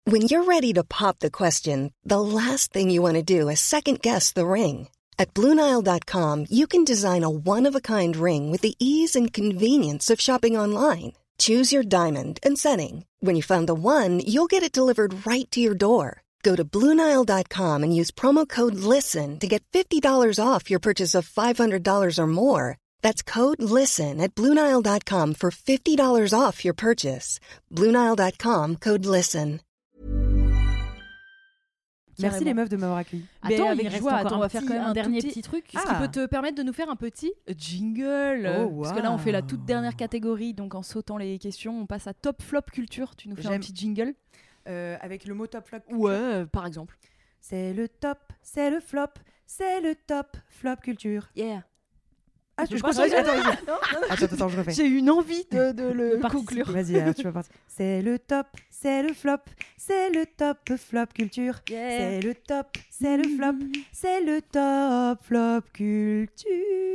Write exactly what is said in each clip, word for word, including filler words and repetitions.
When you're ready to pop the question, the last thing you want to do is second-guess the ring. At Blue Nile dot com, you can design a one-of-a-kind ring with the ease and convenience of shopping online. Choose your diamond and setting. When you find the one, you'll get it delivered right to your door. Go to Blue Nile dot com and use promo code LISTEN to get fifty dollars off your purchase of five hundred dollars or more. That's code LISTEN at Blue Nile dot com for fifty dollars off your purchase. Blue Nile dot com, code LISTEN. Merci les meufs de m'avoir accueilli. Attends, avec joie, attends, on va faire quand même un, un dernier petit, petit truc. Ah. Ce qui peut te permettre de nous faire un petit jingle. Oh, wow. Parce que là, on fait la toute dernière catégorie. Donc, en sautant les questions, on passe à top flop culture. Tu nous fais J'aime. un petit jingle euh, avec le mot top flop culture. Ouais, euh, par exemple. C'est le top, c'est le flop, c'est le top flop culture. Yeah. Ah, je, je crois que attends, attends, attends, attends, je refais. J'ai une envie de, de le de conclure. Vas-y, alors, tu vas partir. C'est le top, c'est le flop, c'est le top flop culture. Yeah. C'est le top, c'est le flop, c'est le top flop culture.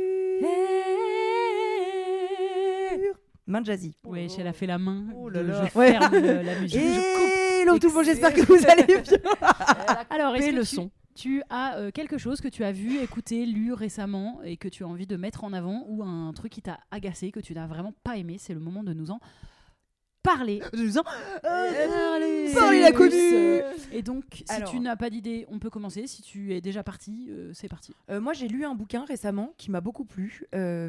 Yeah. Main jazzy. Oui, elle a fait la main. Oh là là. Je ouais. ferme le, la musique. Et hello tout le monde, j'espère que vous allez bien. Alors, est-ce le son tu as euh, quelque chose que tu as vu, écouté, lu récemment et que tu as envie de mettre en avant, ou un truc qui t'a agacé, que tu n'as vraiment pas aimé? C'est le moment de nous en parler. De nous en parler. Parler la connue. Et donc, si Alors, tu n'as pas d'idée, on peut commencer. Si tu es déjà parti, euh, c'est parti. Euh, moi, j'ai lu un bouquin récemment qui m'a beaucoup plu, euh,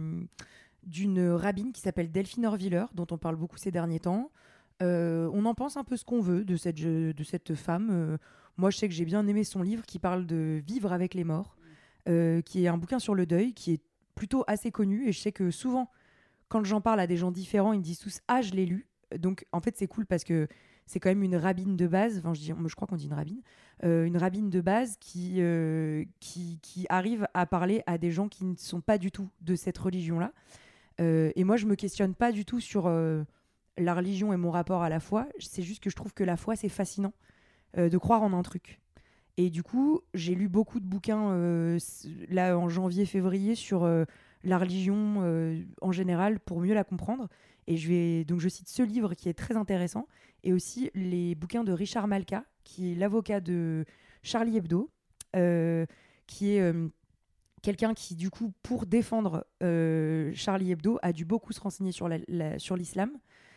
d'une rabbine qui s'appelle Delphine Orviller, dont on parle beaucoup ces derniers temps. Euh, on en pense un peu ce qu'on veut de cette, de cette femme. Euh, Moi, je sais que j'ai bien aimé son livre qui parle de vivre avec les morts, euh, qui est un bouquin sur le deuil, qui est plutôt assez connu. Et je sais que souvent, quand j'en parle à des gens différents, ils me disent tous « Ah, je l'ai lu ». Donc, en fait, c'est cool parce que c'est quand même une rabbine de base. Enfin, je, dis, je crois qu'on dit une rabbine. Euh, une rabbine de base qui, euh, qui, qui arrive à parler à des gens qui ne sont pas du tout de cette religion-là. Euh, et moi, je ne me questionne pas du tout sur euh, la religion et mon rapport à la foi. C'est juste que je trouve que la foi, c'est fascinant. Euh, de croire en un truc. Et du coup, j'ai lu beaucoup de bouquins euh, là en janvier-février sur euh, la religion euh, en général pour mieux la comprendre. Et je vais donc je cite ce livre qui est très intéressant et aussi les bouquins de Richard Malka, qui est l'avocat de Charlie Hebdo, euh, qui est euh, quelqu'un qui du coup pour défendre euh, Charlie Hebdo a dû beaucoup se renseigner sur la, la, sur l'islam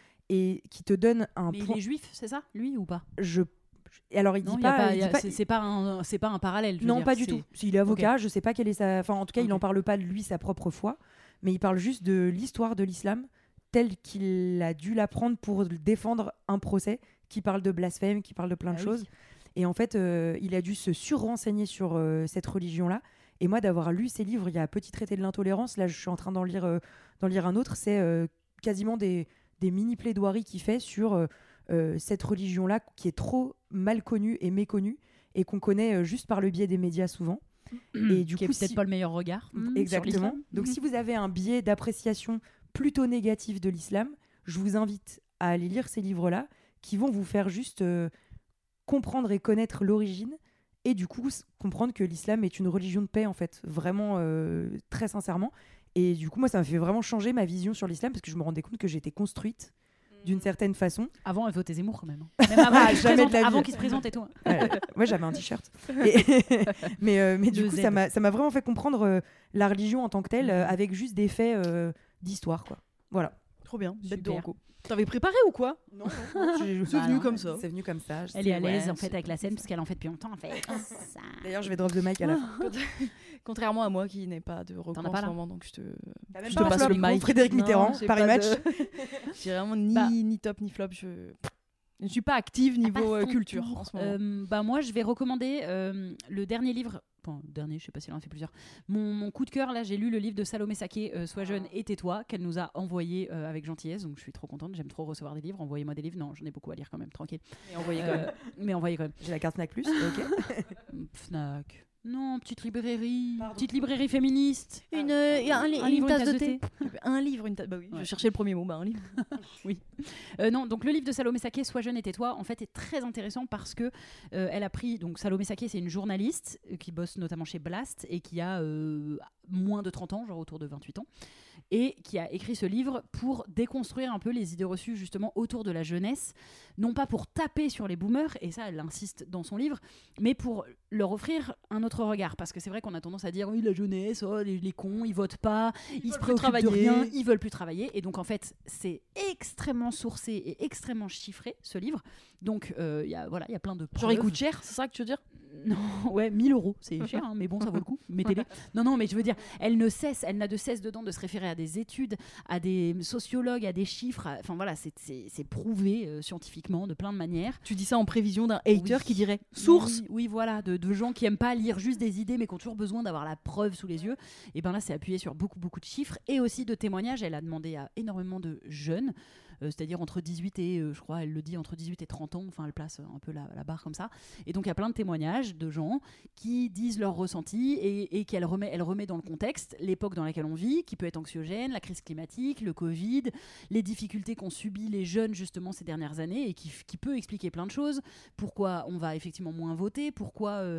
et qui te donne un. Mais point... il est juif, c'est ça, lui ou pas? Je Alors il non, dit pas, pas, il dit a, pas c'est, c'est pas un, c'est pas un parallèle. Je non, veux dire, pas du c'est... tout. Il est avocat, okay. Je sais pas quelle est sa. Enfin, en tout cas, okay. Il en parle pas de lui sa propre foi, mais il parle juste de l'histoire de l'islam telle qu'il a dû l'apprendre pour défendre un procès qui parle de blasphème, qui parle de plein de ah, choses. Oui. Et en fait, euh, il a dû se surrenseigner sur euh, cette religion-là. Et moi, d'avoir lu ses livres, il y a Petit traité de l'intolérance. Là, je suis en train d'en lire, euh, d'en lire un autre. C'est euh, quasiment des, des mini plaidoiries qu'il fait sur euh, euh, cette religion-là qui est trop mal connue et méconnue et qu'on connaît euh, juste par le biais des médias souvent. Et du qui coup, est peut-être si... pas le meilleur regard. Mmh, exactement. Donc, si vous avez un biais d'appréciation plutôt négatif de l'islam, je vous invite à aller lire ces livres-là qui vont vous faire juste euh, comprendre et connaître l'origine et du coup s- comprendre que l'islam est une religion de paix en fait, vraiment euh, très sincèrement. Et du coup, moi, ça m'a fait vraiment changer ma vision sur l'islam parce que je me rendais compte que j'étais construite d'une certaine façon. Avant, elle votait Zemmour quand même. Même avant, ah, qu'il, se présente, avant qu'il se présente et tout. Euh, moi, j'avais un t-shirt. Et mais euh, mais du coup, ça m'a, ça m'a vraiment fait comprendre euh, la religion en tant que telle euh, avec juste des faits euh, d'histoire, quoi. Voilà. Trop bien. Super. Bête de reco. T'avais préparé ou quoi? Non, non, non. J'ai, c'est bah venu non, comme ça. C'est venu comme ça. Elle est à l'aise ouais, en fait avec la scène parce qu'elle en fait depuis longtemps en fait. D'ailleurs, je vais drop de mic à la fin. Contrairement à moi qui n'ai pas de reco en ce moment, donc je te, je te passe le mic. Frédéric Mitterrand, non, Paris Match. De... j'ai vraiment ni, bah, ni top ni flop. Je... je ne suis pas active niveau euh, culture en ce moment. Euh, bah moi, je vais recommander euh, le dernier livre. Enfin, le dernier, je sais pas si elle en a fait plusieurs. Mon, mon coup de cœur, là, j'ai lu le livre de Salomé Saké, euh, Sois jeune et tais-toi, qu'elle nous a envoyé euh, avec gentillesse. Donc, je suis trop contente. J'aime trop recevoir des livres. Envoyez-moi des livres. Non, j'en ai beaucoup à lire quand même, tranquille. Mais envoyez euh, quand même. Mais envoyez quand même. J'ai la carte Fnac Plus, ok. Fnac. Non, petite librairie. Pardon. Petite librairie féministe. Une, euh, un, li- un une livre, tasse une tasse de thé. thé. Un livre, une tasse. Bah oui, ouais. Je cherchais le premier mot. Bah un livre. Oui. Euh, non, donc le livre de Salomé Saké, Sois jeune et tais-toi, en fait, est très intéressant parce que euh, elle a pris. Donc Salomé Saké, c'est une journaliste euh, qui bosse notamment chez Blast et qui a euh, moins de trente ans, genre autour de vingt-huit ans, et qui a écrit ce livre pour déconstruire un peu les idées reçues justement autour de la jeunesse, non pas pour taper sur les boomers, et ça elle insiste dans son livre, mais pour leur offrir un autre regard, parce que c'est vrai qu'on a tendance à dire oui la jeunesse, oh, les, les cons, ils votent pas, ils, ils se préoccupent de rien, ils veulent plus travailler, et donc en fait c'est extrêmement sourcé et extrêmement chiffré ce livre, donc il euh, y a voilà, il y a plein de preuves. Genre il coûte cher, c'est ça que tu veux dire? Non, ouais, mille euros, c'est cher, hein, mais bon, ça vaut le coup, mettez-les. Non, non, mais je veux dire, elle ne cesse, elle n'a de cesse dedans de se référer à des études, à des sociologues, à des chiffres, à, enfin voilà, c'est, c'est, c'est prouvé euh, scientifiquement de plein de manières. Tu dis ça en prévision d'un hater oui. qui dirait source. Oui, oui voilà, de, de gens qui aiment pas lire juste des idées, mais qui ont toujours besoin d'avoir la preuve sous les yeux. Et ben là, c'est appuyé sur beaucoup, beaucoup de chiffres et aussi de témoignages. Elle a demandé à énormément de jeunes. Euh, c'est-à-dire entre dix-huit et, euh, je crois, elle le dit, entre dix-huit et trente ans, enfin elle place un peu la, la barre comme ça. Et donc il y a plein de témoignages de gens qui disent leurs ressentis et, et qu'elle remet, elle remet dans le contexte l'époque dans laquelle on vit, qui peut être anxiogène, la crise climatique, le Covid, les difficultés qu'ont subies les jeunes justement ces dernières années et qui, qui peut expliquer plein de choses. Pourquoi on va effectivement moins voter, pourquoi... Euh,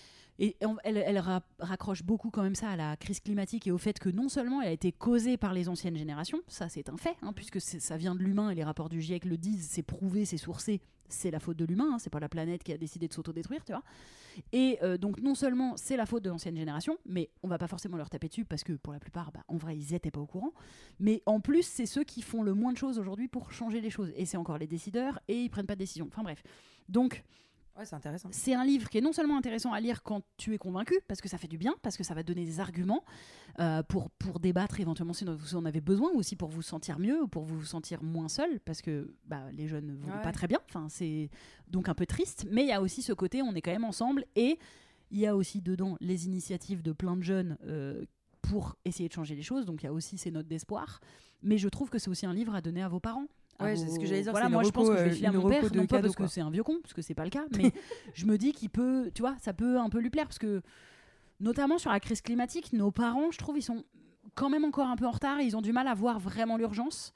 Et elle, elle ra- raccroche beaucoup quand même ça à la crise climatique et au fait que non seulement elle a été causée par les anciennes générations, ça c'est un fait, hein, puisque c'est, ça vient de l'humain et les rapports du GIEC le disent, c'est prouvé, c'est sourcé, c'est la faute de l'humain, hein, c'est pas la planète qui a décidé de s'autodétruire, tu vois. Et euh, donc non seulement c'est la faute de l'ancienne génération, mais on va pas forcément leur taper dessus parce que pour la plupart, bah, en vrai ils étaient pas au courant, mais en plus c'est ceux qui font le moins de choses aujourd'hui pour changer les choses, et c'est encore les décideurs et ils prennent pas de décision. Enfin bref, donc... Ouais, c'est intéressant. C'est un livre qui est non seulement intéressant à lire quand tu es convaincu, parce que ça fait du bien, parce que ça va donner des arguments euh, pour, pour débattre éventuellement si vous en avez besoin, ou aussi pour vous sentir mieux, ou pour vous sentir moins seul, parce que bah, les jeunes ne vont ouais. pas très bien, enfin, c'est donc un peu triste, mais il y a aussi ce côté, on est quand même ensemble, et il y a aussi dedans les initiatives de plein de jeunes euh, pour essayer de changer les choses, donc il y a aussi ces notes d'espoir, mais je trouve que c'est aussi un livre à donner à vos parents. Ouais, vos... c'est ce que j'allais dire. Voilà, c'est moi reco, je pense que je vais filer à mon père, non pas cadeau, parce quoi. que c'est un vieux con, parce que c'est pas le cas, mais je me dis qu'il peut, tu vois, ça peut un peu lui plaire, parce que notamment sur la crise climatique, nos parents, je trouve, ils sont quand même encore un peu en retard, et ils ont du mal à voir vraiment l'urgence.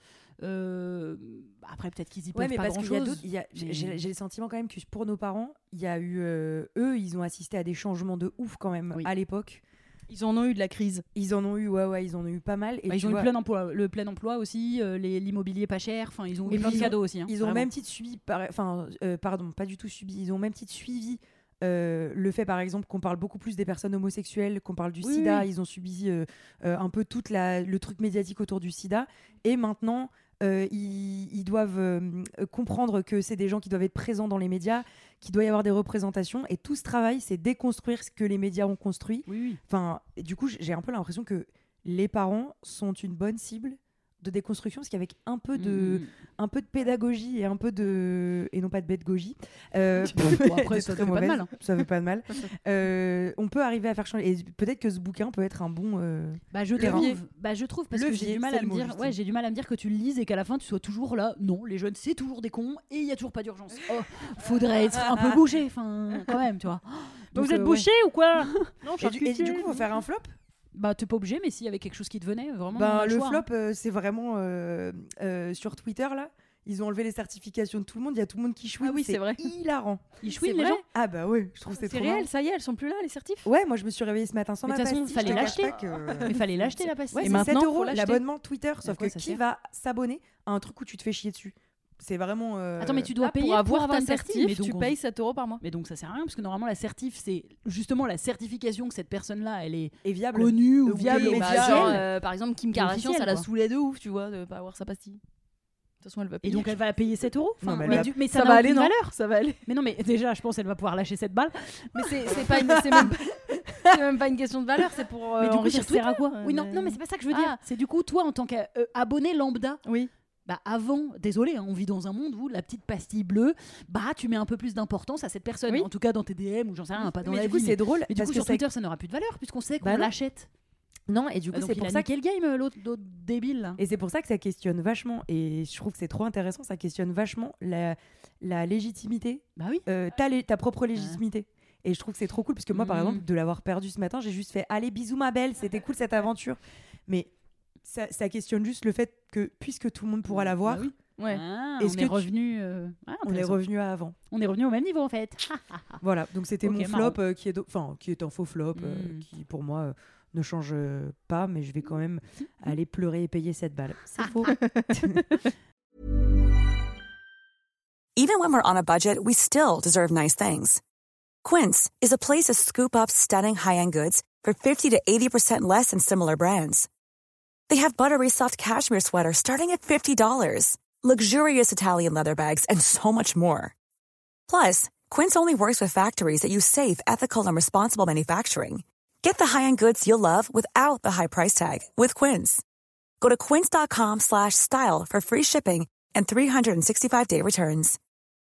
Euh, après peut-être qu'ils y peuvent ouais, mais pas parce grand qu'il y a chose. d'autres, il y a, mais... j'ai, j'ai le sentiment quand même que pour nos parents, il y a eu, euh, eux, ils ont assisté à des changements de ouf quand même oui. à l'époque. Ils en ont eu de la crise. Ils en ont eu, ouais, ouais, ils en ont eu pas mal. Et bah, ils ont vois... eu plein emploi, le plein emploi aussi, euh, les, l'immobilier pas cher. Enfin, ils ont eu plein de cadeaux aussi. Hein, ils ont même titre suivi, par... enfin, euh, pardon, pas du tout suivi. Ils ont même titre suivi euh, le fait, par exemple, qu'on parle beaucoup plus des personnes homosexuelles, qu'on parle du oui, SIDA. Oui. Ils ont subi euh, euh, un peu tout le truc médiatique autour du SIDA. Et maintenant. Euh, ils, ils doivent euh, comprendre que c'est des gens qui doivent être présents dans les médias, qu'il doit y avoir des représentations, et tout ce travail, c'est déconstruire ce que les médias ont construit. Oui, oui. Enfin, du coup, j'ai un peu l'impression que les parents sont une bonne cible de déconstruction, parce qu'avec un peu de, mmh. un peu de pédagogie et un peu de... et non pas de pédagogie, euh, bon, après ça fait pas de mal, hein. ça fait pas de mal, euh, on peut arriver à faire changer, et peut-être que ce bouquin peut être un bon euh, bah, je trouve, bah je trouve parce levier, que j'ai du mal à me dire juste. ouais, j'ai du mal à me dire que tu le lises et qu'à la fin tu sois toujours là, non, les jeunes c'est toujours des cons et il y a toujours pas d'urgence. Oh, faudrait être un peu bouché, enfin quand même, tu vois. Donc, vous êtes euh, bouché ouais. ou quoi? Non, et, du, et du coup, faut faire un flop. Bah, t'es pas obligé, mais s'il y avait quelque chose qui te venait, vraiment. Bah, le choix, flop, hein. euh, c'est vraiment euh, euh, sur Twitter, là. Ils ont enlevé les certifications de tout le monde. Il y a tout le monde qui chouine. Ah oui, c'est, c'est vrai. Hilarant. Ils chouinent les gens. Ah bah ouais, je trouve que c'est, c'est trop réel. marrant. Ça y est, elles sont plus là, les certifs. Ouais, moi je me suis réveillée ce matin sans mais ma pastille. De toute façon, fallait l'acheter. Que... Mais fallait l'acheter la pastille. Ouais, et c'est maintenant, sept euros l'abonnement Twitter. Sauf que qui sert va s'abonner à un truc où tu te fais chier dessus? C'est vraiment. Euh... Attends, mais tu dois là, payer pour avoir, pour avoir ta certif. Tu on... payes sept euros par mois. Mais donc ça sert à rien parce que normalement la certif, c'est justement la certification que cette personne-là, elle est, est viable. connue ou viable. Oui, bah, genre, euh, par exemple, Kim Kardashian, ça la saoulait de ouf, tu vois, de pas avoir sa pastille. De toute façon, elle va payer. Et donc elle va payer sept euros. Non, mais, mais, va... du... mais ça, ça va aller, non valeur. Ça va aller. Mais non, mais déjà, je pense qu'elle va pouvoir lâcher cette balle. Mais c'est, c'est pas une, c'est même, c'est même pas une question de valeur, c'est pour. Euh, mais du coup, ça Twitter. sert à quoi? Oui, non, mais... non, mais c'est pas ça que je veux dire. Ah. C'est du coup, toi, en tant qu'abonné lambda. Oui. Bah avant, désolé, hein, on vit dans un monde où la petite pastille bleue, bah tu mets un peu plus d'importance à cette personne, oui. en tout cas dans tes D M ou j'en sais rien, pas dans mais la du coup, vie. c'est mais... drôle. Mais du parce coup que sur Twitter, ça n'aura plus de valeur puisqu'on sait qu'on bah l'achète. Non, et du coup, ah, c'est pour ça quel game l'autre, l'autre débile là. Et c'est pour ça que ça questionne vachement, et je trouve que c'est trop intéressant, ça questionne vachement la, la légitimité, bah oui. euh, ta, ta propre légitimité. Ah. Et je trouve que c'est trop cool parce que moi, mmh. par exemple, de l'avoir perdu ce matin, j'ai juste fait allez bisous ma belle, c'était cool cette aventure. Mais ça, ça questionne juste le fait que puisque tout le monde pourra la voir. Bah oui. Ouais. Ah, Est-ce on que est revenu. Euh... Ah, on est revenu à avant. On est revenu au même niveau en fait. Voilà, donc c'était okay, mon flop euh, qui est, do... enfin, qui est un faux flop, mm. euh, qui pour moi euh, ne change euh, pas, mais je vais quand même aller pleurer et payer sept balles. C'est faux. Even when we're on a budget, we still deserve nice things. Quince is a place to scoop up stunning high-end goods for fifty to eighty percent less than similar brands. They have buttery soft cashmere sweaters starting at fifty dollars, luxurious Italian leather bags, and so much more. Plus, Quince only works with factories that use safe, ethical, and responsible manufacturing. Get the high-end goods you'll love without the high price tag with Quince. Go to quince.com slash style for free shipping and three sixty-five day returns.